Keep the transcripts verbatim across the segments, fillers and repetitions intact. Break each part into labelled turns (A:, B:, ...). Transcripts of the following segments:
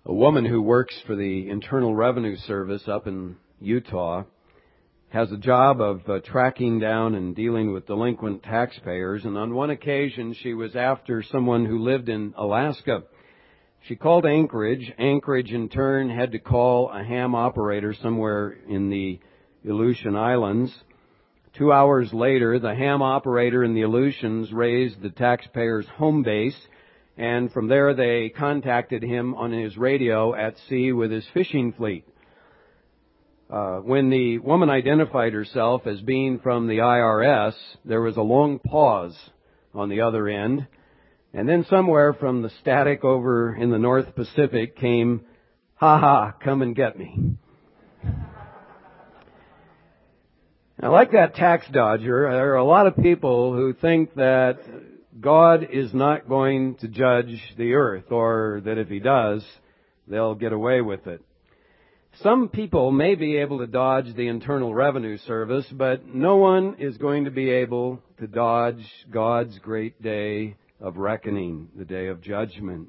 A: A woman who works for the Internal Revenue Service up in Utah has a job of uh, tracking down and dealing with delinquent taxpayers, and on one occasion she was after someone who lived in Alaska. She called Anchorage. Anchorage in turn had to call a ham operator somewhere in the Aleutian Islands. Two hours later, the ham operator in the Aleutians raised the taxpayer's home base, and from there they contacted him on his radio at sea with his fishing fleet. Uh, when the woman identified herself as being from the I R S, there was a long pause on the other end, and then somewhere from the static over in the North Pacific came, "Ha ha, come and get me." Now, like that tax dodger, there are a lot of people who think that God is not going to judge the earth, or that if He does, they'll get away with it. Some people may be able to dodge the Internal Revenue Service, but no one is going to be able to dodge God's great day of reckoning, the day of judgment.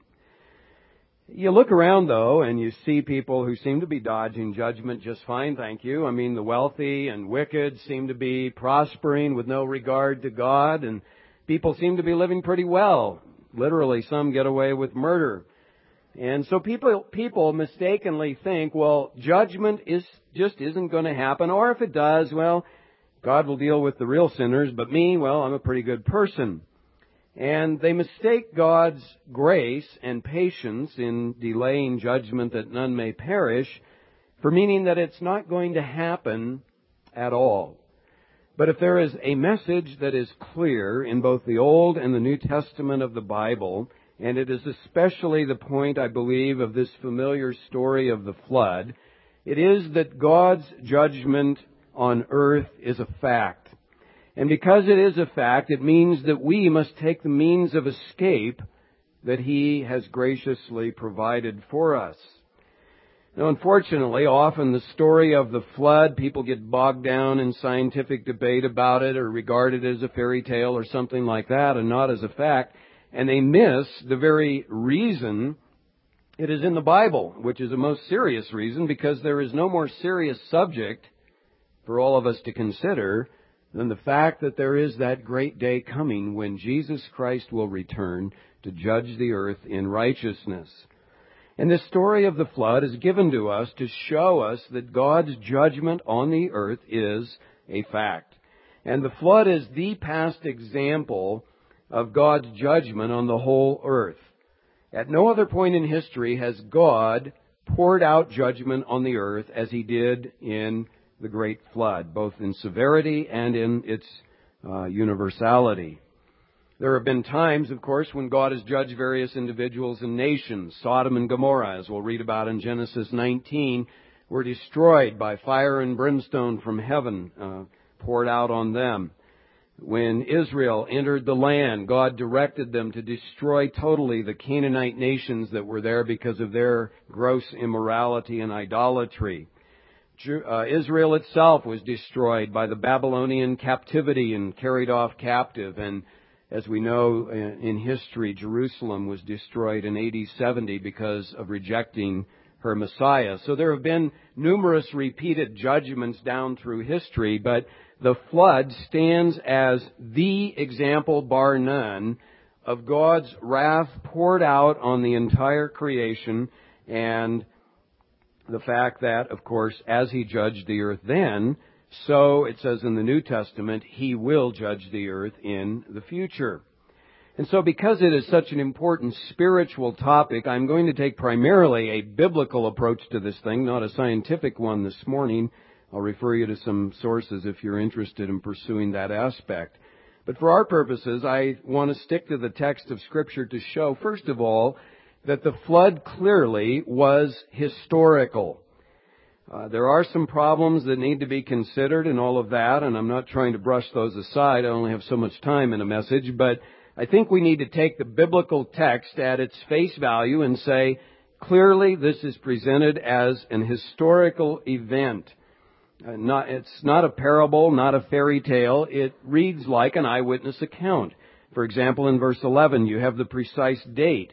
A: You look around, though, and you see people who seem to be dodging judgment just fine, thank you. I mean, the wealthy and wicked seem to be prospering with no regard to God, and people seem to be living pretty well. Literally, some get away with murder. And so people people mistakenly think, well, judgment is just isn't going to happen, or if it does, well, God will deal with the real sinners, but me, well, I'm a pretty good person. And they mistake God's grace and patience in delaying judgment that none may perish for meaning that it's not going to happen at all. But if there is a message that is clear in both the Old and the New Testament of the Bible, and it is especially the point, I believe, of this familiar story of the flood, it is that God's judgment on earth is a fact. And because it is a fact, it means that we must take the means of escape that He has graciously provided for us. Now, unfortunately, often the story of the flood, people get bogged down in scientific debate about it or regard it as a fairy tale or something like that and not as a fact. And they miss the very reason it is in the Bible, which is a most serious reason, because there is no more serious subject for all of us to consider than the fact that there is that great day coming when Jesus Christ will return to judge the earth in righteousness. And this story of the flood is given to us to show us that God's judgment on the earth is a fact. And the flood is the past example of God's judgment on the whole earth. At no other point in history has God poured out judgment on the earth as He did in the great flood, both in severity and in its uh, universality. There have been times, of course, when God has judged various individuals and nations. Sodom and Gomorrah, as we'll read about in Genesis nineteen, were destroyed by fire and brimstone from heaven uh, poured out on them. When Israel entered the land, God directed them to destroy totally the Canaanite nations that were there because of their gross immorality and idolatry. Uh, Israel itself was destroyed by the Babylonian captivity and carried off captive. And as we know in history, Jerusalem was destroyed in A D seventy because of rejecting her Messiah. So there have been numerous repeated judgments down through history, but the flood stands as the example, bar none, of God's wrath poured out on the entire creation, and the fact that, of course, as He judged the earth then, so it says in the New Testament, He will judge the earth in the future. And so because it is such an important spiritual topic, I'm going to take primarily a biblical approach to this thing, not a scientific one this morning. I'll refer you to some sources if you're interested in pursuing that aspect. But for our purposes, I want to stick to the text of Scripture to show, first of all, that the flood clearly was historical. Uh, there are some problems that need to be considered and all of that, and I'm not trying to brush those aside. I only have so much time in a message, but I think we need to take the biblical text at its face value and say, clearly this is presented as an historical event. Uh, not, it's not a parable, not a fairy tale. It reads like an eyewitness account. For example, in verse eleven, you have the precise date.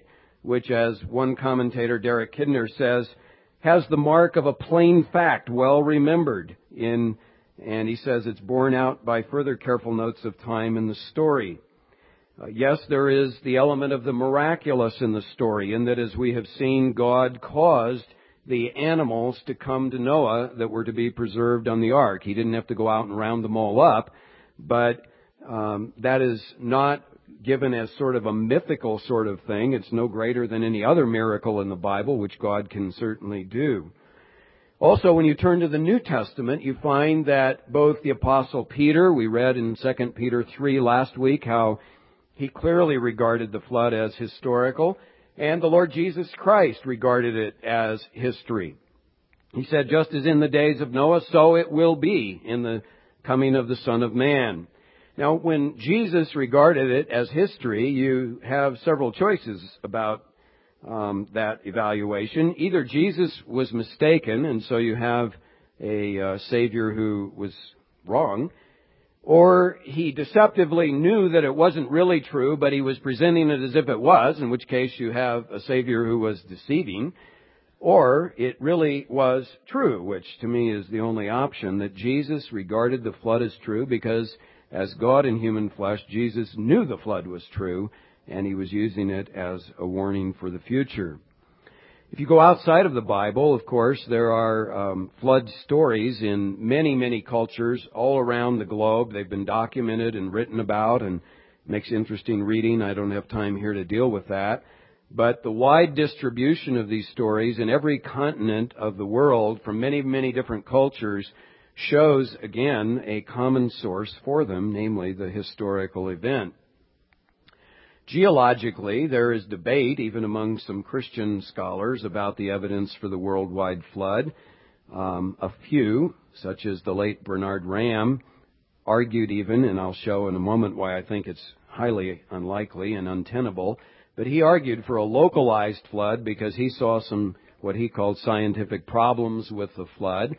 A: which, as one commentator, Derek Kidner, says, has the mark of a plain fact well remembered in, and he says it's borne out by further careful notes of time in the story. Uh, yes, there is the element of the miraculous in the story, in that, as we have seen, God caused the animals to come to Noah that were to be preserved on the ark. He didn't have to go out and round them all up, but um, that is not given as sort of a mythical sort of thing. It's no greater than any other miracle in the Bible, which God can certainly do. Also, when you turn to the New Testament, you find that both the Apostle Peter, we read in Second Peter three last week how he clearly regarded the flood as historical, and the Lord Jesus Christ regarded it as history. He said, just as in the days of Noah, so it will be in the coming of the Son of Man. Now, when Jesus regarded it as history, you have several choices about um, that evaluation. Either Jesus was mistaken, and so you have a uh, Savior who was wrong, or he deceptively knew that it wasn't really true, but he was presenting it as if it was, in which case you have a Savior who was deceiving, or it really was true, which to me is the only option, that Jesus regarded the flood as true because as God in human flesh, Jesus knew the flood was true, and he was using it as a warning for the future. If you go outside of the Bible, of course, there are um, flood stories in many, many cultures all around the globe. They've been documented and written about, and makes interesting reading. I don't have time here to deal with that. But the wide distribution of these stories in every continent of the world from many, many different cultures shows, again, a common source for them, namely the historical event. Geologically, there is debate, even among some Christian scholars, about the evidence for the worldwide flood. Um, a few, such as the late Bernard Ramm, argued even, and I'll show in a moment why I think it's highly unlikely and untenable, but he argued for a localized flood because he saw some, what he called scientific problems with the flood.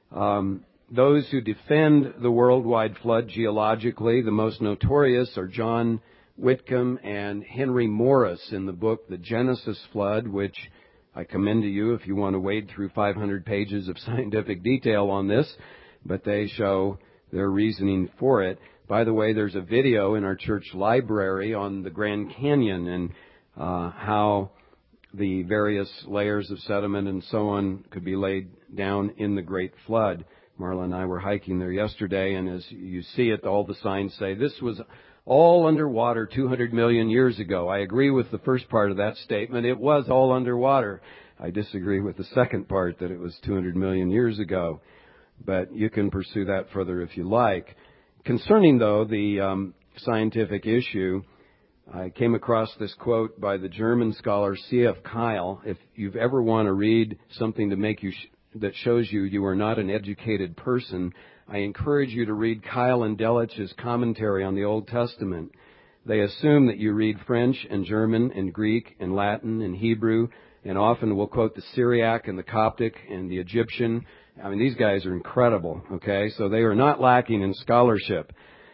A: Um, those who defend the worldwide flood geologically, the most notorious are John Whitcomb and Henry Morris in the book The Genesis Flood, which I commend to you if you want to wade through five hundred pages of scientific detail on this, but they show their reasoning for it. By the way, there's a video in our church library on the Grand Canyon and uh, how the various layers of sediment and so on could be laid down in the Great Flood. Marla and I were hiking there yesterday, and as you see it, all the signs say this was all underwater two hundred million years ago. I agree with the first part of that statement. It was all underwater. I disagree with the second part, that it was two hundred million years ago. But you can pursue that further if you like. Concerning, though, the um, scientific issue, I came across this quote by the German scholar C F Keil. If you've ever want to read something to make you sh- that shows you you are not an educated person, I encourage you to read Keil and Delitzsch's commentary on the Old Testament. They assume that you read French and German and Greek and Latin and Hebrew, and often will quote the Syriac and the Coptic and the Egyptian. I mean, these guys are incredible, okay? So they are not lacking in scholarship.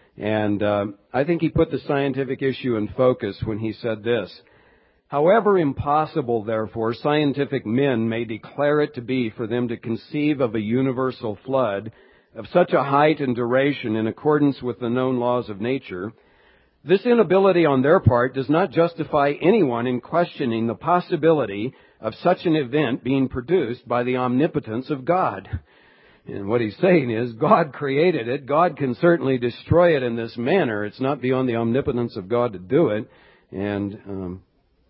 A: And uh, I think he put the scientific issue in focus when he said this: however impossible, therefore, scientific men may declare it to be for them to conceive of a universal flood of such a height and duration in accordance with the known laws of nature, this inability on their part does not justify anyone in questioning the possibility of such an event being produced by the omnipotence of God. And what he's saying is, God created it. God can certainly destroy it in this manner. It's not beyond the omnipotence of God to do it. And um,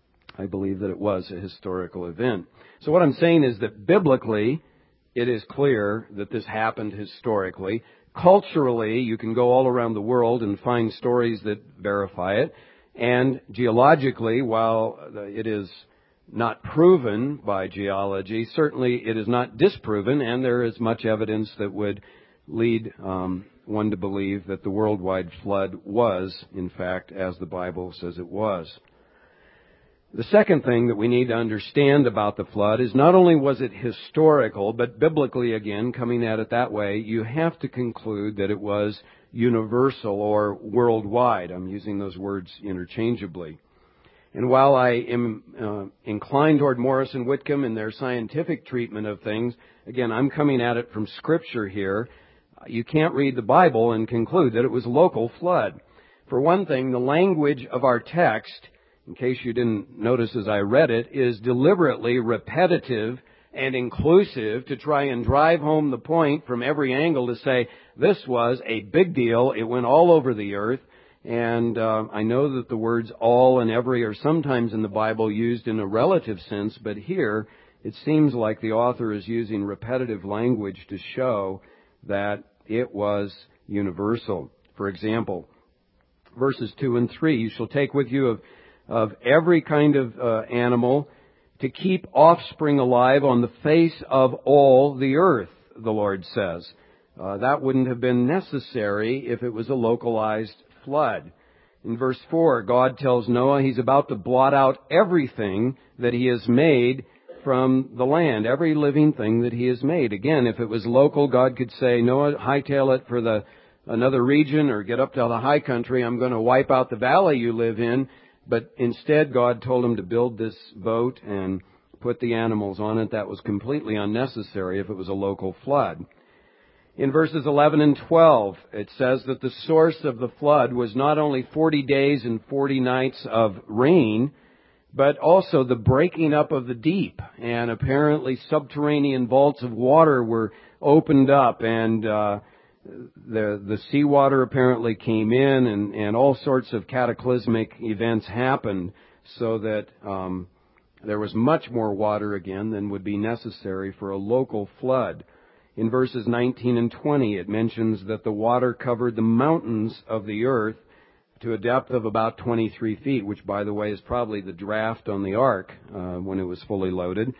A: I believe that it was a historical event. So what I'm saying is that biblically, it is clear that this happened historically. Culturally, you can go all around the world and find stories that verify it. And geologically, while it is not proven by geology, certainly it is not disproven, and there is much evidence that would lead um, one to believe that the worldwide flood was, in fact, as the Bible says it was. The second thing that we need to understand about the flood is not only was it historical, but biblically, again, coming at it that way, you have to conclude that it was universal or worldwide. I'm using those words interchangeably. And while I am uh, inclined toward Morrison Whitcomb and their scientific treatment of things, again, I'm coming at it from Scripture here. You can't read the Bible and conclude that it was a local flood. For one thing, the language of our text, in case you didn't notice as I read it, is deliberately repetitive and inclusive to try and drive home the point from every angle to say this was a big deal. It went all over the earth. And uh, I know that the words all and every are sometimes in the Bible used in a relative sense, but here it seems like the author is using repetitive language to show that it was universal. For example, verses two and three, you shall take with you of, of every kind of uh, animal to keep offspring alive on the face of all the earth, the Lord says. Uh, that wouldn't have been necessary if it was a localized flood. In verse four, God tells Noah he's about to blot out everything that he has made from the land, every living thing that he has made. Again, if it was local, God could say, Noah, hightail it for the another region or get up to the high country. I'm going to wipe out the valley you live in. But instead, God told him to build this boat and put the animals on it. That was completely unnecessary if it was a local flood. In verses eleven and twelve, it says that the source of the flood was not only forty days and forty nights of rain, but also the breaking up of the deep. And apparently subterranean vaults of water were opened up, and uh, the the seawater apparently came in, and, and all sorts of cataclysmic events happened, so that um, there was much more water again than would be necessary for a local flood. In verses nineteen and twenty, it mentions that the water covered the mountains of the earth to a depth of about twenty-three feet, which, by the way, is probably the draft on the ark uh, when it was fully loaded.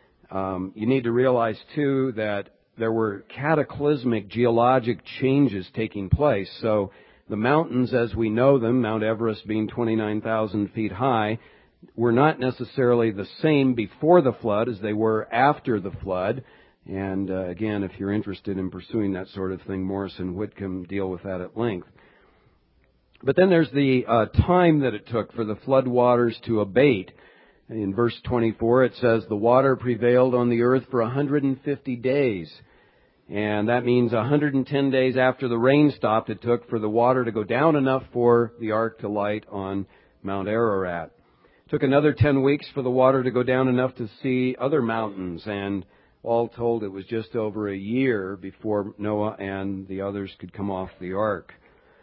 A: Um, you need to realize, too, that there were cataclysmic geologic changes taking place. So the mountains, as we know them, Mount Everest being twenty-nine thousand feet high, were not necessarily the same before the flood as they were after the flood. And uh, again, if you're interested in pursuing that sort of thing, Morrison Whitcomb deal with that at length. But then there's the uh, time that it took for the flood waters to abate. In verse twenty-four, it says, the water prevailed on the earth for one hundred fifty days. And that means one hundred ten days after the rain stopped, it took for the water to go down enough for the ark to light on Mount Ararat. It took another ten weeks for the water to go down enough to see other mountains, and all told, it was just over a year before Noah and the others could come off the ark.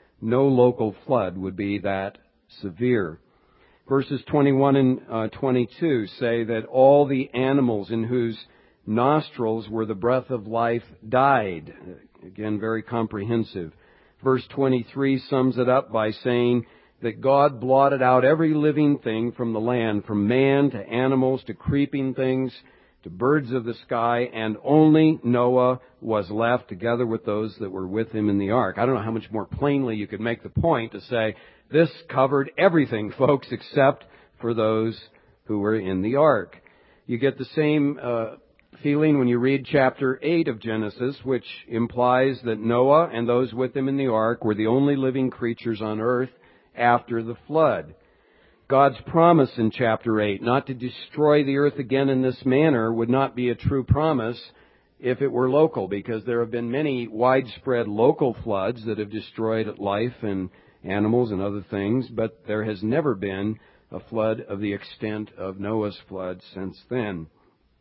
A: No local flood would be that severe. Verses twenty-one and uh, twenty-two say that all the animals in whose nostrils were the breath of life died. Again, very comprehensive. Verse twenty-three sums it up by saying that God blotted out every living thing from the land, from man to animals to creeping things to birds of the sky, and only Noah was left together with those that were with him in the ark. I don't know how much more plainly you could make the point to say this covered everything, folks, except for those who were in the ark. You get the same uh, feeling when you read chapter eight of Genesis, which implies that Noah and those with him in the ark were the only living creatures on earth after the flood. God's promise in chapter eight not to destroy the earth again in this manner would not be a true promise if it were local, because there have been many widespread local floods that have destroyed life and animals and other things, but there has never been a flood of the extent of Noah's flood since then.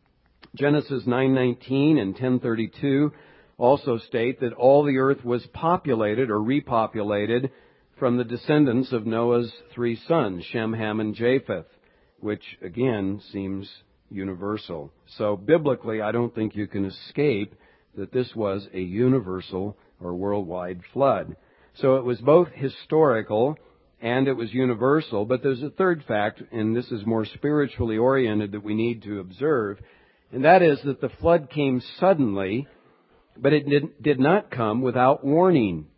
A: Genesis nine nineteen and ten thirty-two also state that all the earth was populated or repopulated from the descendants of Noah's three sons, Shem, Ham, and Japheth, which again seems universal. So biblically, I don't think you can escape that this was a universal or worldwide flood. So it was both historical and it was universal, but there's a third fact, and this is more spiritually oriented, that we need to observe, and that is that the flood came suddenly, but it did, did not come without warning.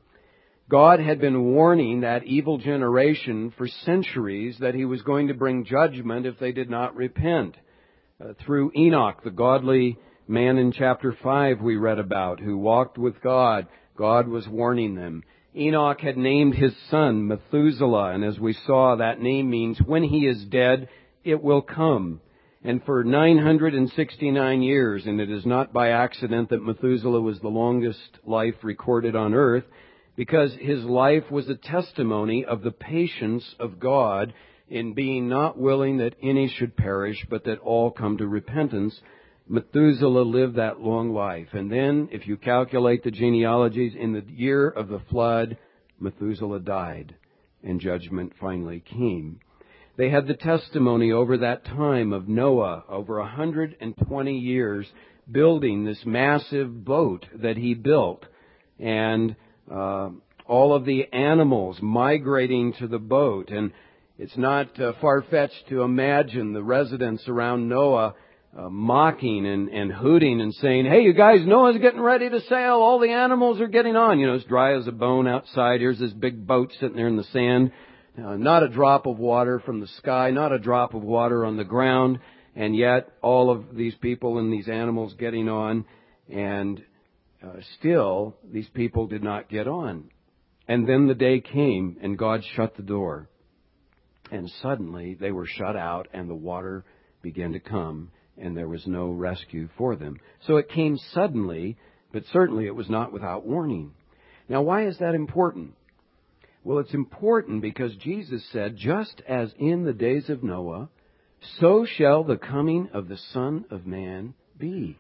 A: God had been warning that evil generation for centuries that He was going to bring judgment if they did not repent. Uh, through Enoch, the godly man in chapter five we read about, who walked with God, God was warning them. Enoch had named his son Methuselah, and as we saw, that name means when he is dead, it will come. And for nine hundred sixty-nine years, and it is not by accident that Methuselah was the longest life recorded on earth, because his life was a testimony of the patience of God in being not willing that any should perish, but that all come to repentance. Methuselah lived that long life. And then, if you calculate the genealogies, in the year of the flood, Methuselah died, and judgment finally came. They had the testimony over that time of Noah, over one hundred twenty years, building this massive boat that he built, and uh, all of the animals migrating to the boat. And it's not uh, far-fetched to imagine the residents around Noah uh, mocking and, and hooting and saying, "Hey, you guys, Noah's getting ready to sail. All the animals are getting on. You know, it's dry as a bone outside. Here's this big boat sitting there in the sand. Uh, not a drop of water from the sky, not a drop of water on the ground, and yet all of these people and these animals getting on, and uh, still these people did not get on. And then the day came, and God shut the door, and suddenly they were shut out, and the water began to come, and there was no rescue for them. So it came suddenly, but certainly it was not without warning. Now, why is that important? Well, it's important because Jesus said, just as in the days of Noah, so shall the coming of the Son of Man be.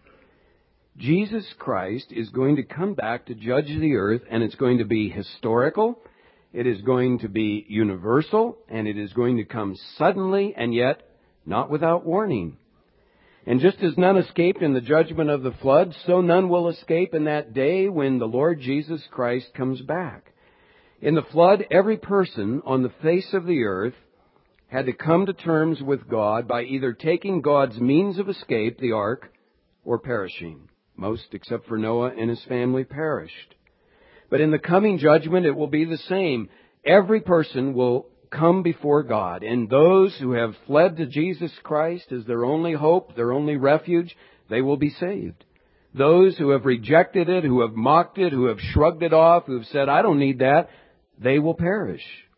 A: Jesus Christ is going to come back to judge the earth, and it's going to be historical, it is going to be universal, and it is going to come suddenly, and yet not without warning. And just as none escaped in the judgment of the flood, so none will escape in that day when the Lord Jesus Christ comes back. In the flood, every person on the face of the earth had to come to terms with God by either taking God's means of escape, the ark, or perishing. Most, except for Noah and his family, perished. But in the coming judgment, it will be the same. Every person will come before God, and those who have fled to Jesus Christ as their only hope, their only refuge, they will be saved. Those who have rejected it, who have mocked it, who have shrugged it off, who have said, "I don't need that," they will perish,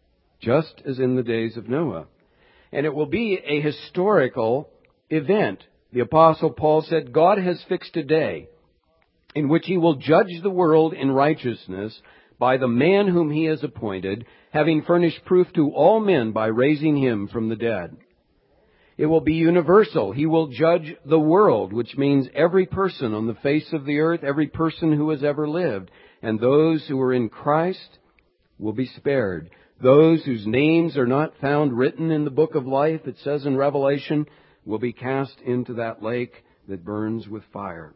A: just as in the days of Noah. And it will be a historical event. The Apostle Paul said, God has fixed a day in which He will judge the world in righteousness by the man whom He has appointed, having furnished proof to all men by raising Him from the dead. It will be universal. He will judge the world, which means every person on the face of the earth, every person who has ever lived. And those who are in Christ will be spared. Those whose names are not found written in the book of life, it says in Revelation, will be cast into that lake that burns with fire.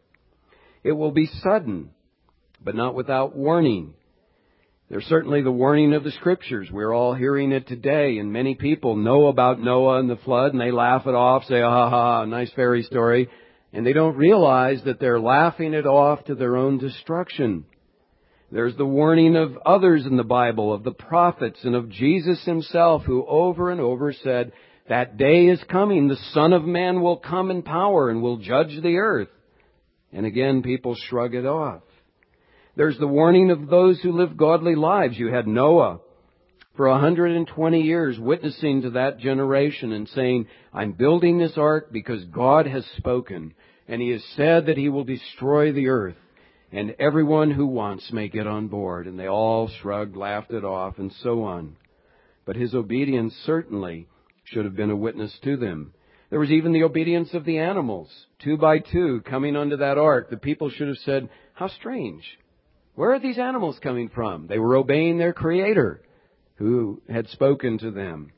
A: It will be sudden, but not without warning. There's certainly the warning of the Scriptures. We're all hearing it today, and many people know about Noah and the flood, and they laugh it off, say, "Ha ha ha, nice fairy story," and they don't realize that they're laughing it off to their own destruction. There's the warning of others in the Bible, of the prophets and of Jesus Himself, who over and over said, that day is coming, the Son of Man will come in power and will judge the earth. And again, people shrug it off. There's the warning of those who live godly lives. You had Noah for one hundred twenty years witnessing to that generation and saying, I'm building this ark because God has spoken, and He has said that He will destroy the earth. And everyone who wants may get on board. And they all shrugged, laughed it off, and so on. But his obedience certainly should have been a witness to them. There was even the obedience of the animals, two by two, coming onto that ark. The people should have said, how strange. Where are these animals coming from? They were obeying their Creator, who had spoken to them.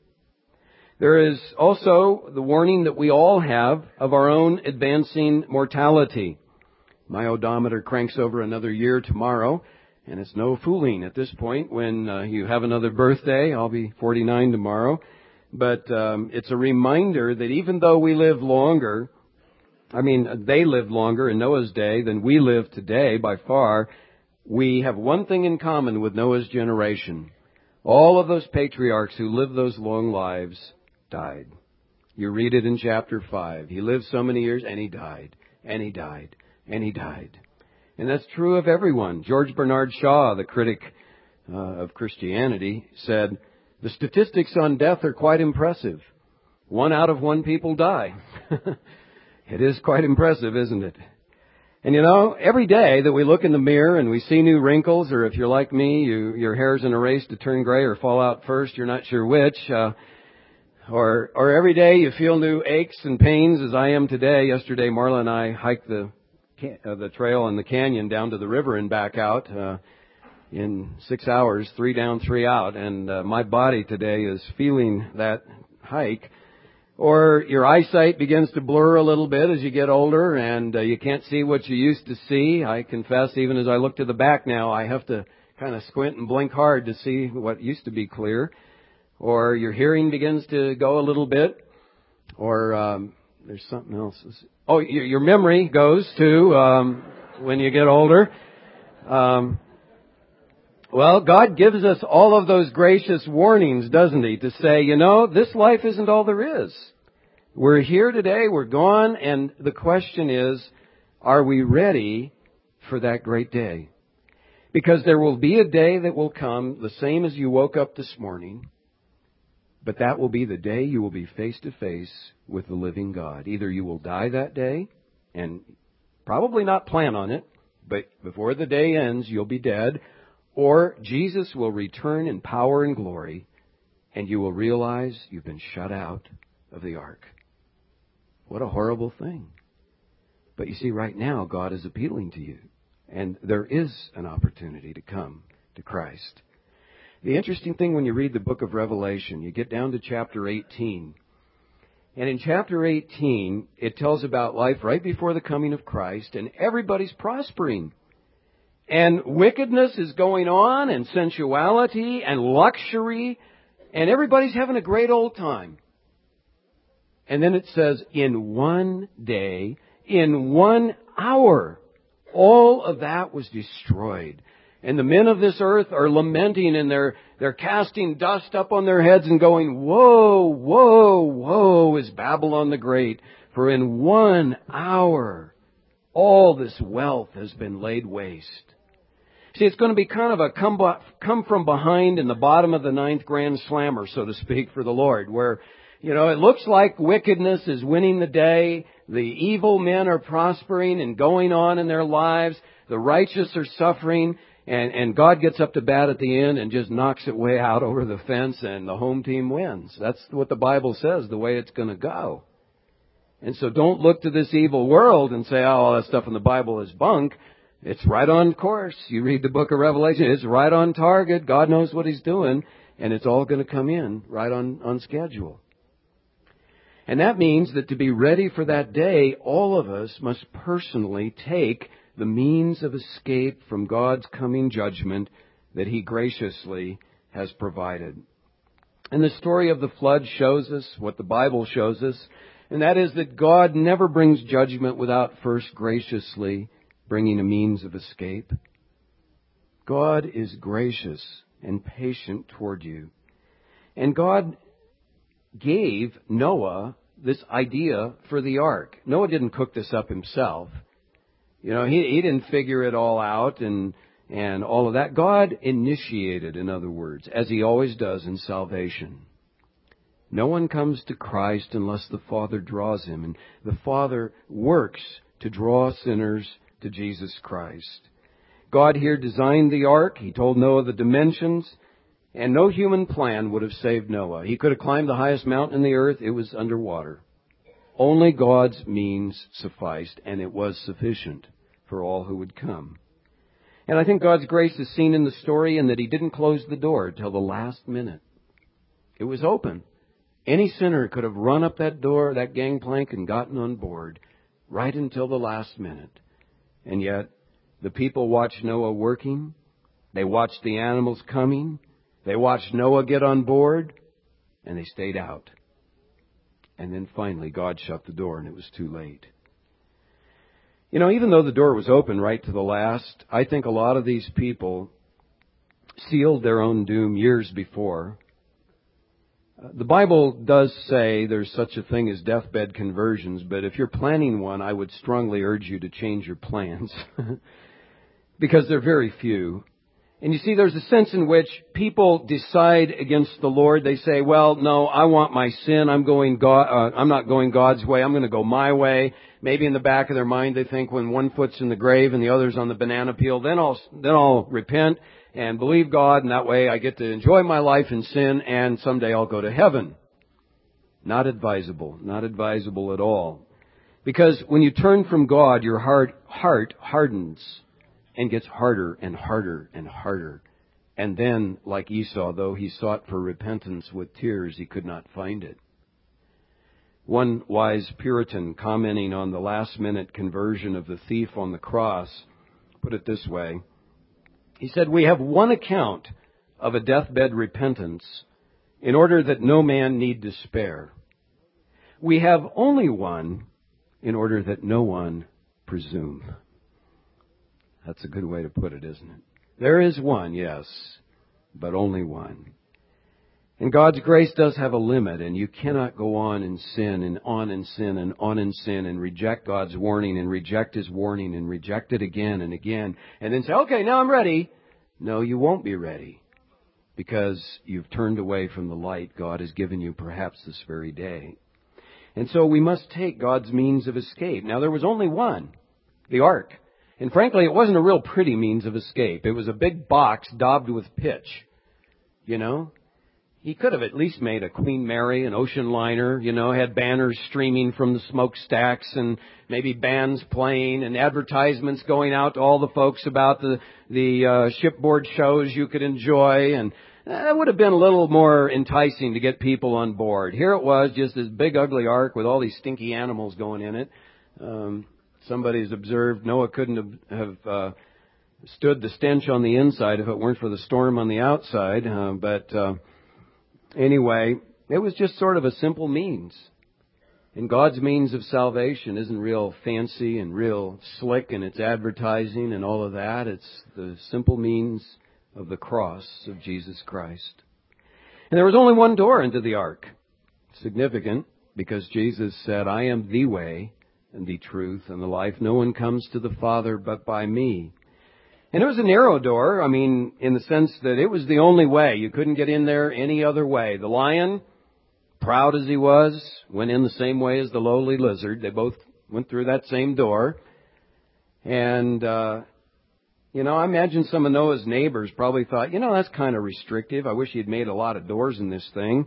A: There is also the warning that we all have of our own advancing mortality. My odometer cranks over another year tomorrow, and it's no fooling at this point when uh, you have another birthday. I'll be forty-nine tomorrow. But um, it's a reminder that even though we live longer, I mean, they lived longer in Noah's day than we live today by far, we have one thing in common with Noah's generation. All of those patriarchs who lived those long lives died. You read it in chapter five. He lived so many years, and he died, and he died. And he died. And that's true of everyone. George Bernard Shaw, the critic uh, of Christianity, said, "The statistics on death are quite impressive. One out of one people die." It is quite impressive, isn't it? And you know, every day that we look in the mirror and we see new wrinkles, or if you're like me, you, your hair's in a race to turn gray or fall out first, you're not sure which, uh, or, or every day you feel new aches and pains, as I am today. Yesterday, Marla and I hiked the, uh, the trail in the canyon down to the river and back out, uh, in six hours, three down, three out, and uh, my body today is feeling that hike. Or your eyesight begins to blur a little bit as you get older, and uh, you can't see what you used to see. I confess, even as I look to the back now, I have to kind of squint and blink hard to see what used to be clear. Or your hearing begins to go a little bit. Or um, there's something else. Oh, your, your memory goes too um, when you get older. Um, well, God gives us all of those gracious warnings, doesn't He, to say, you know, this life isn't all there is. We're here today, we're gone, and the question is, are we ready for that great day? Because there will be a day that will come, the same as you woke up this morning, but that will be the day you will be face to face with the living God. Either you will die that day, and probably not plan on it, but before the day ends, you'll be dead, or Jesus will return in power and glory, and you will realize you've been shut out of the ark. What a horrible thing. But you see, right now, God is appealing to you, and there is an opportunity to come to Christ. The interesting thing when you read the book of Revelation, you get down to chapter eighteen, and in chapter eighteen, it tells about life right before the coming of Christ, and everybody's prospering. And wickedness is going on, and sensuality, and luxury, and everybody's having a great old time. And then it says, in one day, in one hour, all of that was destroyed. And the men of this earth are lamenting, and they're, they're casting dust up on their heads and going, woe, woe, woe is Babylon the Great, for in one hour, all this wealth has been laid waste. See, it's going to be kind of a come, come from behind in the bottom of the ninth grand slammer, so to speak, for the Lord, where, you know, it looks like wickedness is winning the day. The evil men are prospering and going on in their lives. The righteous are suffering, and, and God gets up to bat at the end and just knocks it way out over the fence, and the home team wins. That's what the Bible says, the way it's going to go. And so don't look to this evil world and say, oh, all that stuff in the Bible is bunk. It's right on course. You read the book of Revelation, it's right on target. God knows what He's doing, and it's all going to come in right on, on schedule. And that means that to be ready for that day, all of us must personally take the means of escape from God's coming judgment that He graciously has provided. And the story of the flood shows us what the Bible shows us, and that is that God never brings judgment without first graciously bringing a means of escape. God is gracious and patient toward you. And God gave Noah this idea for the ark. Noah didn't cook this up himself. You know, he, he didn't figure it all out and, and all of that. God initiated, in other words, as He always does in salvation. No one comes to Christ unless the Father draws him, and the Father works to draw sinners to Jesus Christ. God here designed the ark. He told Noah the dimensions, and no human plan would have saved Noah. He could have climbed the highest mountain in the earth. It was underwater. Only God's means sufficed, and it was sufficient for all who would come. And I think God's grace is seen in the story in that He didn't close the door till the last minute. It was open. Any sinner could have run up that door, that gangplank, and gotten on board right until the last minute. And yet, the people watched Noah working. They watched the animals coming. They watched Noah get on board. And they stayed out. And then finally, God shut the door, and it was too late. You know, even though the door was open right to the last, I think a lot of these people sealed their own doom years before. The Bible does say there's such a thing as deathbed conversions, but if you're planning one, I would strongly urge you to change your plans because they're very few. And you see, there's a sense in which people decide against the Lord. They say, well, no, I want my sin. I'm going God, uh, I'm not going God's way. I'm going to go my way. Maybe in the back of their mind they think when one foot's in the grave and the other's on the banana peel, then I'll, then I'll repent and believe God, and that way I get to enjoy my life in sin, and someday I'll go to heaven. Not advisable. Not advisable at all. Because when you turn from God, your heart, heart hardens and gets harder and harder and harder. And then, like Esau, though he sought for repentance with tears, he could not find it. One wise Puritan, commenting on the last-minute conversion of the thief on the cross, put it this way. He said, we have one account of a deathbed repentance in order that no man need despair. We have only one in order that no one presume. That's a good way to put it, isn't it? There is one, yes, but only one. And God's grace does have a limit, and you cannot go on in sin and on in sin and on in sin and reject God's warning and reject His warning and reject it again and again and then say, okay, now I'm ready. No, you won't be ready because you've turned away from the light God has given you perhaps this very day. And so we must take God's means of escape. Now, there was only one, the ark. And frankly, it wasn't a real pretty means of escape. It was a big box daubed with pitch. You know? He could have at least made a Queen Mary, an ocean liner, you know, had banners streaming from the smokestacks and maybe bands playing and advertisements going out to all the folks about the, the uh, shipboard shows you could enjoy. And that would have been a little more enticing to get people on board. Here it was, just this big ugly ark with all these stinky animals going in it. Um, Somebody's observed Noah couldn't have, have uh, stood the stench on the inside if it weren't for the storm on the outside. Uh, but uh, anyway, it was just sort of a simple means. And God's means of salvation isn't real fancy and real slick in its advertising and all of that. It's the simple means of the cross of Jesus Christ. And there was only one door into the ark. Significant, because Jesus said, I am the way and the truth and the life. No one comes to the Father but by me. And it was a narrow door, I mean, in the sense that it was the only way. You couldn't get in there any other way. The lion, proud as he was, went in the same way as the lowly lizard. They both went through that same door. And, uh, you know, I imagine some of Noah's neighbors probably thought, you know, that's kind of restrictive. I wish he had made a lot of doors in this thing.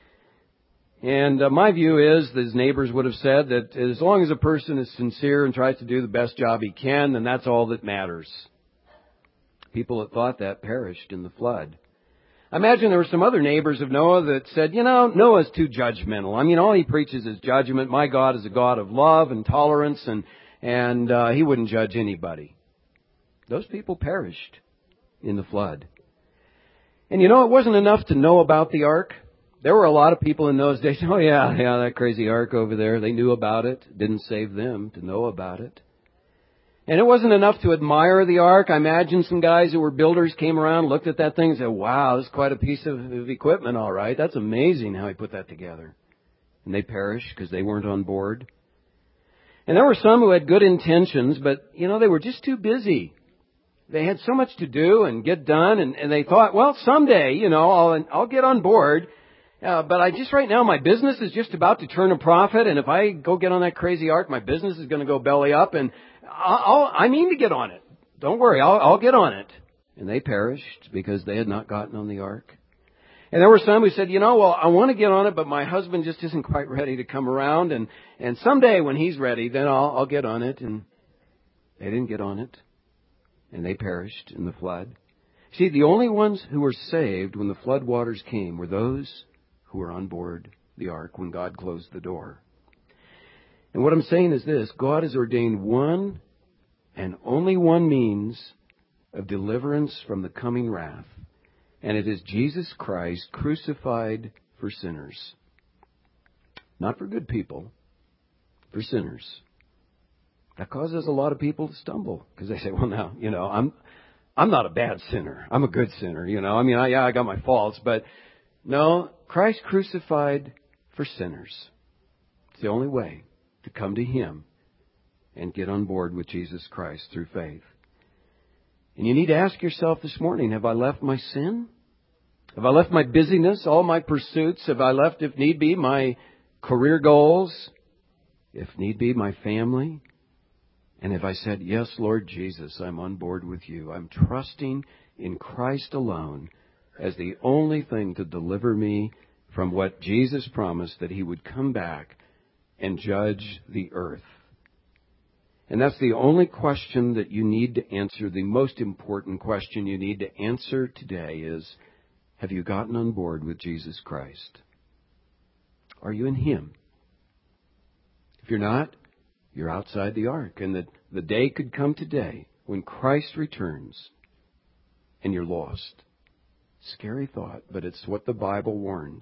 A: And uh, my view is, that his neighbors would have said, that as long as a person is sincere and tries to do the best job he can, then that's all that matters. People that thought that perished in the flood. I imagine there were some other neighbors of Noah that said, you know, Noah's too judgmental. I mean, all he preaches is judgment. My God is a God of love and tolerance, and, and uh, he wouldn't judge anybody. Those people perished in the flood. And you know, it wasn't enough to know about the ark. There were a lot of people in those days, oh yeah, yeah, that crazy ark over there. They knew about it. Didn't save them to know about it. And it wasn't enough to admire the ark. I imagine some guys who were builders came around, looked at that thing and said, wow, this is quite a piece of, of equipment, all right. That's amazing how he put that together. And they perished because they weren't on board. And there were some who had good intentions, but, you know, they were just too busy. They had so much to do and get done, and, and they thought, well, someday, you know, I'll, I'll get on board. Uh, but I just right now, my business is just about to turn a profit, and if I go get on that crazy ark, my business is going to go belly up, and I'll, I'll, I mean to get on it. Don't worry, I'll, I'll get on it. And they perished because they had not gotten on the ark. And there were some who said, you know, well, I want to get on it, but my husband just isn't quite ready to come around, and, and someday when he's ready, then I'll, I'll get on it. And they didn't get on it, and they perished in the flood. See, the only ones who were saved when the flood waters came were those who were on board the ark when God closed the door. And what I'm saying is this: God has ordained one and only one means of deliverance from the coming wrath, and it is Jesus Christ crucified for sinners. Not for good people, for sinners. That causes a lot of people to stumble because they say, well, now, you know, I'm I'm not a bad sinner. I'm a good sinner, you know. I mean, I, yeah, I got my faults, but no, Christ crucified for sinners. It's the only way to come to Him and get on board with Jesus Christ through faith. And you need to ask yourself this morning, have I left my sin? Have I left my busyness, all my pursuits? Have I left, if need be, my career goals? If need be, my family? And have I said, yes, Lord Jesus, I'm on board with you. I'm trusting in Christ alone as the only thing to deliver me from what Jesus promised, that He would come back and judge the earth. And that's the only question that you need to answer. The most important question you need to answer today is, have you gotten on board with Jesus Christ? Are you in Him? If you're not, you're outside the ark. And the, the day could come today when Christ returns and you're lost. Scary thought, but it's what the Bible warns.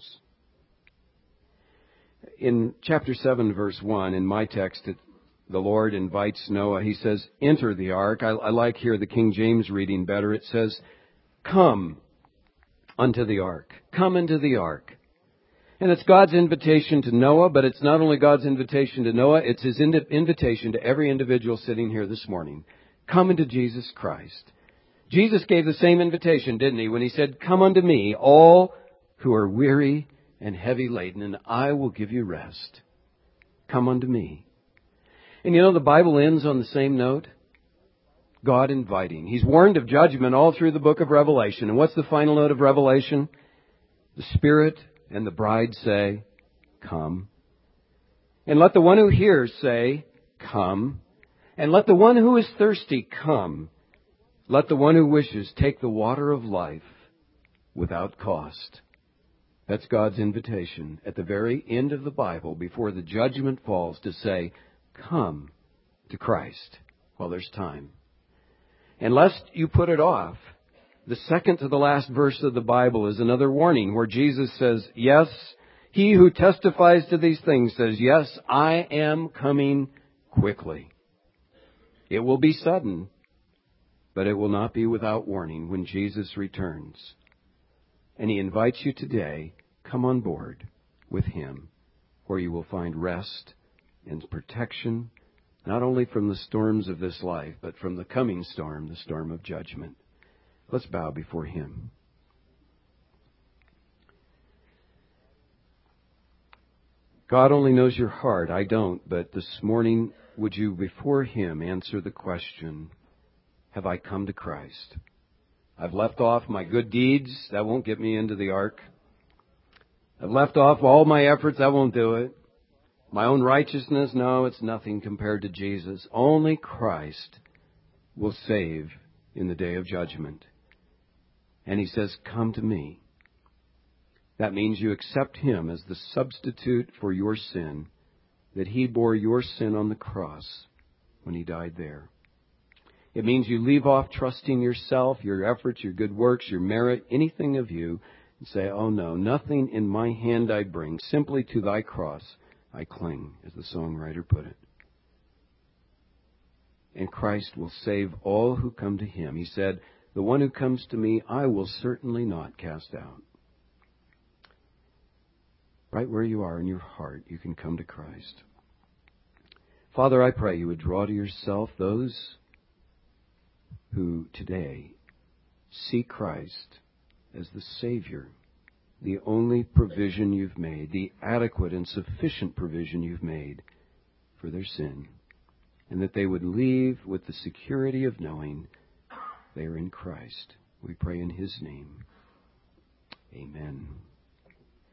A: In chapter seven, verse one, in my text, it, the Lord invites Noah. He says, enter the ark. I, I like here the King James reading better. It says, come unto the ark. Come into the ark. And it's God's invitation to Noah, but it's not only God's invitation to Noah, it's His invitation to every individual sitting here this morning. Come into Jesus Christ. Jesus gave the same invitation, didn't He, when He said, come unto me, all who are weary and heavy laden, and I will give you rest. Come unto me. And you know, the Bible ends on the same note. God inviting. He's warned of judgment all through the book of Revelation. And what's the final note of Revelation? The Spirit and the bride say, come. And let the one who hears say, come. And let the one who is thirsty come. Let the one who wishes take the water of life without cost. That's God's invitation at the very end of the Bible before the judgment falls to say, come to Christ while there's time. And lest you put it off, the second to the last verse of the Bible is another warning where Jesus says, yes, He who testifies to these things says, yes, I am coming quickly. It will be sudden, but it will not be without warning when Jesus returns. And He invites you today, come on board with Him, where you will find rest and protection, not only from the storms of this life, but from the coming storm, the storm of judgment. Let's bow before Him. God only knows your heart. I don't. But this morning, would you, before Him, answer the question, have I come to Christ? I've left off my good deeds. That won't get me into the ark. I've left off all my efforts. That won't do it. My own righteousness, no, it's nothing compared to Jesus. Only Christ will save in the day of judgment. And He says, come to me. That means you accept Him as the substitute for your sin, that He bore your sin on the cross when He died there. It means you leave off trusting yourself, your efforts, your good works, your merit, anything of you, and say, oh no, nothing in my hand I bring, simply to Thy cross I cling, as the songwriter put it. And Christ will save all who come to Him. He said, the one who comes to me, I will certainly not cast out. Right where you are in your heart, you can come to Christ. Father, I pray you would draw to yourself those who today see Christ as the Savior, the only provision you've made, the adequate and sufficient provision you've made for their sin, and that they would leave with the security of knowing they are in Christ. We pray in His name. Amen.